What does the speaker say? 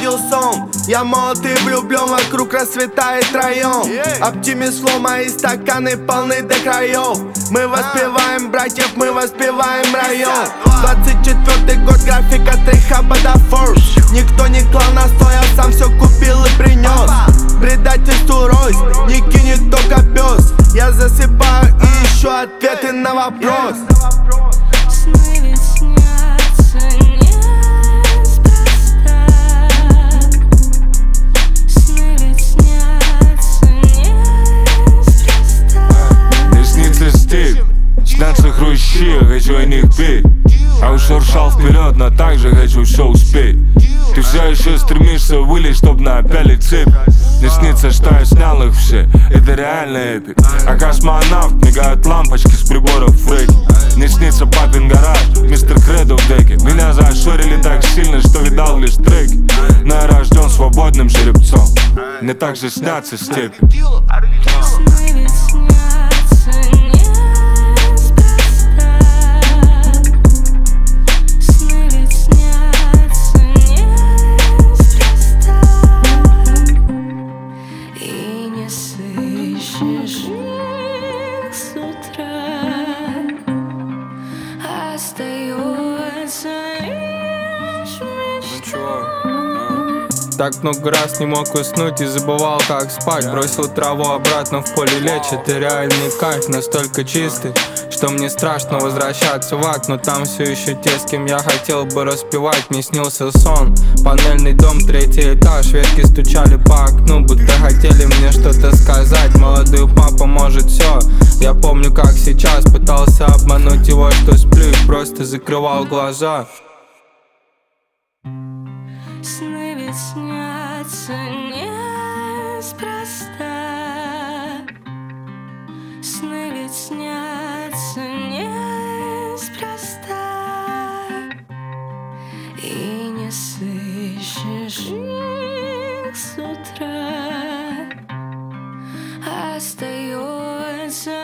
увидел сон. Я молод и влюблен, вокруг расцветает район. Оптимист флоу, мои стаканы полны до краев. Мы воспеваем братьев, мы воспеваем район. 24-й год, график от Рехаба до Форс. Никто не клал на стол, я сам все купил и принес. Предательству рось, не кинет только пес. Я засыпаю и ищу ответы на вопрос. Сны ведь снятся неспроста. Сны ведь снятся неспроста. Мне снится степь, снятся хрущи, я хочу о них петь. А уж шуршал вперед, но также хочу все успеть. Ты все еще стремишься вылезть, чтоб напялить цепь. Мне снится, что я снял их все, это реально эпик. А космонавт, мигают лампочки с приборов фрейки. Мне снится папин гараж, мистер Кредо в деке. Меня зашорили так сильно, что видал лишь треки. Но я рожден свободным жеребцом, мне также снятся степи. Сны ведь снятся неспроста. Сны ведь снятся неспроста. И не сыщешь их с утра. Остается лишь мечта. Так много раз не мог уснуть и забывал, как спать. Бросил траву обратно в поле лечит. И реальный кайф настолько чистый, что мне страшно возвращаться в ад. Но там все еще те, с кем я хотел бы распевать. Мне снился сон, панельный дом, 3-й этаж. Ветки стучали по окну, будто хотели мне что-то сказать. Молодой папа может все. Я помню, как сейчас пытался обмануть его, что сплю, и просто закрывал глаза. Сны ведь снятся неспроста. Сны ведь снятся неспроста. И не сыщешь их с утра. Остается